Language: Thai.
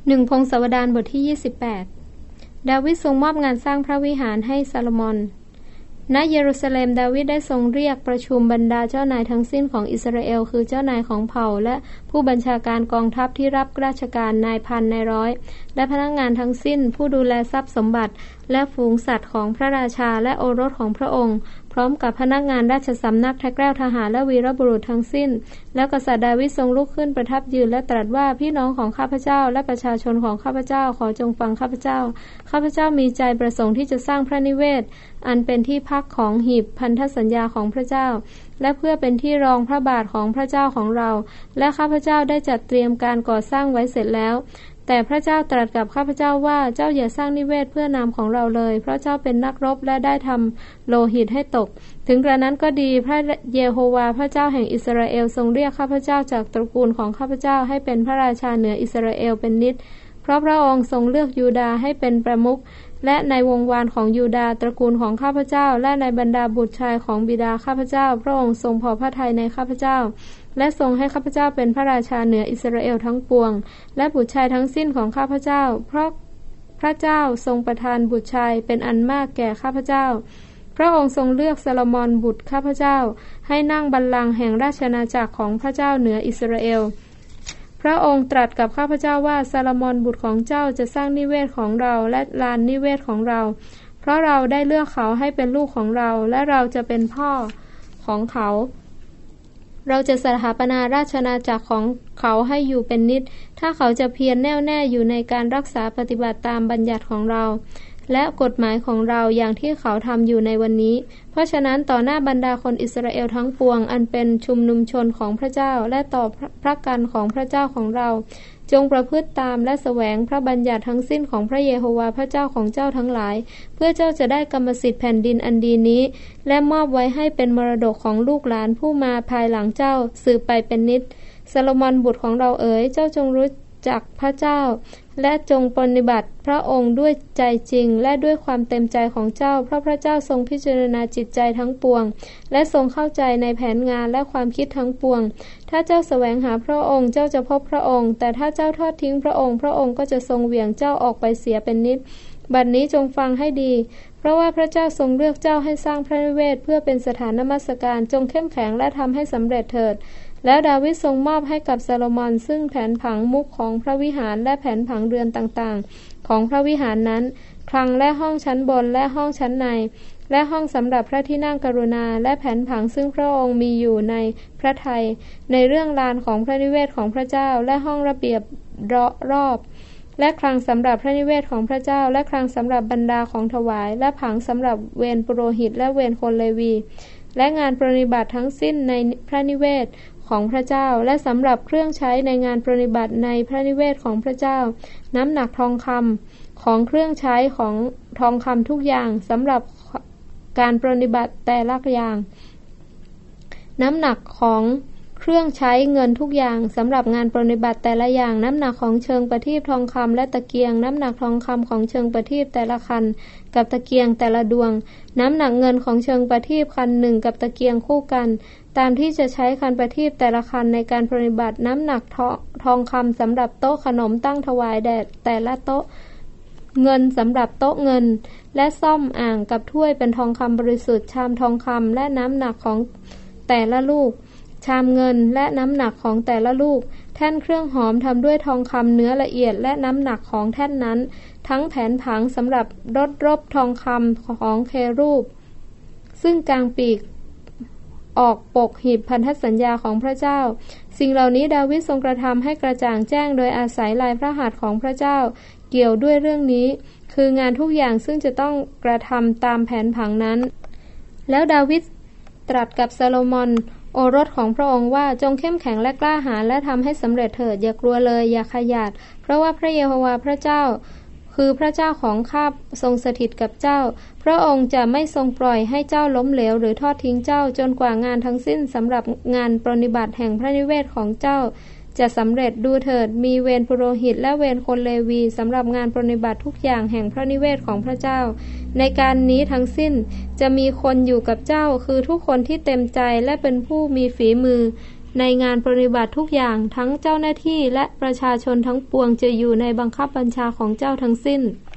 1 พงศาวดารบทที่28ดาวิดทรงมอบงานสร้างพระวิหารให้ซาโลมอนณเยรูซาเล็มดาวิดได้ทรงเรียกประชุมบรรดาเจ้านายทั้งสิ้นของอิสราเอลคือเจ้านายของเผ่าและผู้บัญชาการกองทัพที่รับราชการนายพันนายร้อยและพนักงานทั้งสิ้นผู้ดูแลทรัพย์สมบัติและฝูงสัตว์ของพระราชาและโอรสของพระองค์พร้อมกับพนักงานราชสำนักแท้แกล้วทหารและวีรบุรุษทั้งสิ้นแล้วกษัตริย์ดาวิดทรงลุกขึ้นประทับยืนและตรัสว่าพี่น้องของข้าพเจ้าและประชาชนของข้าพเจ้าขอจงฟังข้าพเจ้าข้าพเจ้ามีใจประสงค์ที่จะสร้างพระนิเวศอันเป็นที่พักของหีบพันธสัญญาของพระเจ้าและเพื่อเป็นที่รองพระบาทของพระเจ้าของเราและข้าพเจ้าได้จัดเตรียมการก่อสร้างไว้เสร็จแล้วแต่พระเจ้าตรัสกับข้าพเจ้าว่าเจ้าอย่าสร้างนิเวศเพื่อนามของเราเลยเพราะเจ้าเป็นนักรบและได้ทำโลหิตให้ตกถึงกระนั้นก็ดีพระเยโฮวาห์พระเจ้าแห่งอิสราเอลทรงเรียกข้าพเจ้าจากตระกูลของข้าพเจ้าให้เป็นพระราชาเหนืออิสราเอลเป็นนิจเพราะพระองค์ทรงเลือกยูดาห์ให้เป็นประมุขและในวงวานของยูดาห์ตระกูลของข้าพเจ้าและในบรรดาบุตรชายของบิดาข้าพเจ้าพระองค์ทรงพอพระทัยในข้าพเจ้าและทรงให้ข้าพเจ้าเป็นพระราชาเหนืออิสราเอลทั้งปวงและบุตรชายทั้งสิ้นของข้าพเจ้าเพราะพระเจ้าทรงประทานบุตรชายเป็นอันมากแก่ข้าพเจ้าพระองค์ทรงเลือกซาโลมอนบุตรข้าพเจ้าให้นั่งบัลลังก์แห่งราชอาณาจักรของพระเจ้าเหนืออิสราเอลพระองค์ตรัสกับข้าพเจ้าว่าซาโลมอนบุตรของเจ้าจะสร้างนิเวศของเราและลานนิเวศของเราเพราะเราได้เลือกเขาให้เป็นลูกของเราและเราจะเป็นพ่อของเขาเราจะสถาปนาราชอาณาจักรของเขาให้อยู่เป็นนิจถ้าเขาจะเพียรแน่วแน่อยู่ในการรักษาปฏิบัติตามบัญญัติของเราและกฎหมายของเราอย่างที่เขาทำอยู่ในวันนี้เพราะฉะนั้นต่อหน้าบรรดาคนอิสราเอลทั้งปวงอันเป็นชุมนุมชนของพระเจ้าและต่อพระกันของพระเจ้าของเราจงประพฤติตามและแสวงพระบัญญัติทั้งสิ้นของพระเยโฮวาห์พระเจ้าของเจ้าทั้งหลายเพื่อเจ้าจะได้กรรมสิทธิ์แผ่นดินอันดีนี้และมอบไว้ให้เป็นมรดกของลูกหลานผู้มาภายหลังเจ้าสืบไปเป็นนิจซาโลมอนบุตรของเราเอ๋ยเจ้าจงรู้จักพระเจ้าและจงปฏิบัติพระองค์ด้วยใจจริงและด้วยความเต็มใจของเจ้าเพราะพระเจ้าทรงพิจารณาจิตใจทั้งปวงและทรงเข้าใจในแผนงานและความคิดทั้งปวงถ้าเจ้าแสวงหาพระองค์เจ้าจะพบพระองค์แต่ถ้าเจ้าทอดทิ้งพระองค์พระองค์ก็จะทรงเหวี่ยงเจ้าออกไปเสียเป็นนิจบัดนี้จงฟังให้ดีเพราะว่าพระเจ้าทรงเลือกเจ้าให้สร้างพระนิเวศเพื่อเป็นสถานนมัสการจงเข้มแข็งและทำให้สำเร็จเถิดแล้วดาวิดทรงมอบให้กับซาโลมอนซึ่งแผนผังมุขของพระวิหารและแผนผังเรือนต่างๆของพระวิหารนั้นคลังและห้องชั้นบนและห้องชั้นในและห้องสำหรับพระที่นั่งกรุณาและแผนผังซึ่งพระองค์มีอยู่ในพระทัยในเรื่องลานของพระนิเวศของพระเจ้าและห้องระเบียบรอบและคลังสำหรับพระนิเวศของพระเจ้าและคลังสำหรับบรรดาของถวายและผังสำหรับเวรปุโรหิตและเวรคนเลวีและงานปรนนิบัติทั้งสิ้นในพระนิเวศของพระเจ้าและสำหรับเครื่องใช้ในงานปรนนิบัติในพระนิเวศของพระเจ้าน้ำหนักทองคำของเครื่องใช้ของทองคำทุกอย่างสำหรับการปรนนิบัติแต่ละอย่างน้ำหนักของเครื่องใช้เงินทุกอย่างสำหรับงานปรนนิบัติแต่ละอย่างน้ำหนักของเชิงประทีปทองคำและตะเกียงน้ำหนักทองคำของเชิงประทีปแต่ละคันกับตะเกียงแต่ละดวงน้ำหนักเงินของเชิงประทีปคันหนึ่งกับตะเกียงคู่กันตามที่จะใช้คันประทีปแต่ละคันในการปรนนิบัติน้ำหนักทองคำสำหรับโต๊ะขนมตั้งถวายแด่แต่ละโต๊ะเงินสำหรับโต๊ะเงินและซ่อมอ่างกับถ้วยเป็นทองคำบริสุทธิ์ชามทองคำและน้ำหนักของแต่ละลูกชามเงินและน้ำหนักของแต่ละลูกแท่นเครื่องหอมทำด้วยทองคำเนื้อละเอียดและน้ำหนักของแท่นนั้นทั้งแผนผังสำหรับรบทองคำของเครูปซึ่งกลางปีกออกปกหีบพันธสัญญาของพระเจ้าสิ่งเหล่านี้ดาวิดทรงกระทำให้กระจ่างแจ้งโดยอาศัยลายพระหัตถ์ของพระเจ้าเกี่ยวด้วยเรื่องนี้คืองานทุกอย่างซึ่งจะต้องกระทำตามแผนผังนั้นแล้วดาวิดตรัสกับซาโลมอนโอรสของพระองค์ว่าจงเข้มแข็งและกล้าหาญและทำให้สำเร็จเถิดอย่ากลัวเลยอย่าขยาดเพราะว่าพระเยโฮวาห์พระเจ้าคือพระเจ้าของข้าทรงสถิตกับเจ้าพระองค์จะไม่ทรงปล่อยให้เจ้าล้มเหลวหรือทอดทิ้งเจ้าจนกว่างานทั้งสิ้นสำหรับงานปรนนิบัติแห่งพระนิเวศของเจ้าจะสำเร็จดูเถิดมีเวรปุโรหิตและเวรคนเลวีสำหรับงานปรนนิบัติทุกอย่างแห่งพระนิเวศของพระเจ้าในการนี้ทั้งสิ้นจะมีคนอยู่กับเจ้าคือทุกคนที่เต็มใจและเป็นผู้มีฝีมือในงานปฏิบัติทุกอย่างทั้งเจ้าหน้าที่และประชาชนทั้งปวงจะอยู่ในบังคับบัญชาของเจ้าทั้งสิ้น